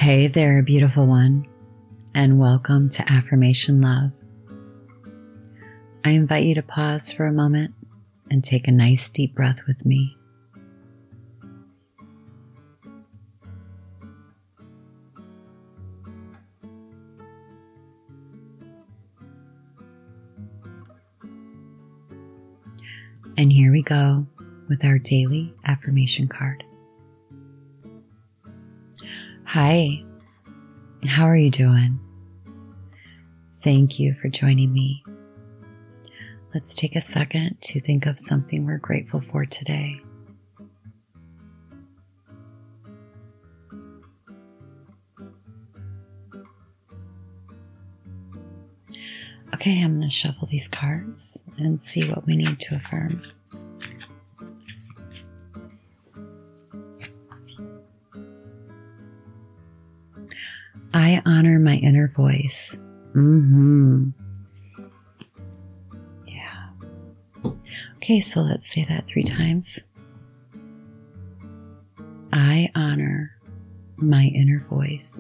Hey there, beautiful one, and welcome to Affirmation Love. I invite you to pause for a moment and take a nice deep breath with me. And here we go with our daily affirmation card. Hi, how are you doing? Thank you for joining me. Let's take a second to think of something we're grateful for today. Okay, I'm going to shuffle these cards and see what we need to affirm. I honor my inner voice. Yeah. Okay, so let's say that 3 times. I honor my inner voice.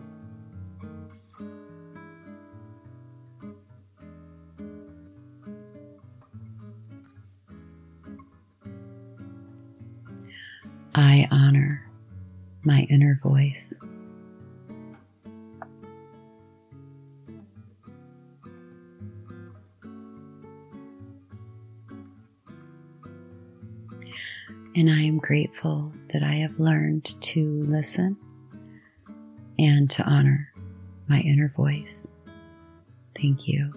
I honor my inner voice. And I am grateful that I have learned to listen and to honor my inner voice. Thank you.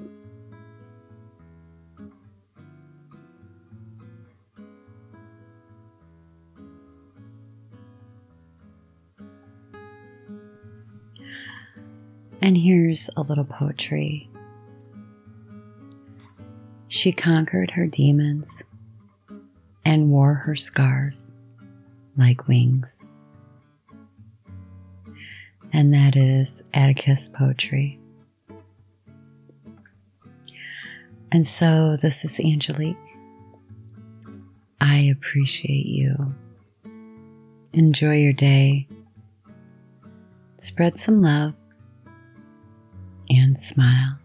And here's a little poetry. She conquered her demons and wore her scars like wings. And that is Atticus poetry. And so this is Angelique. I appreciate you. Enjoy your day. Spread some love and smile.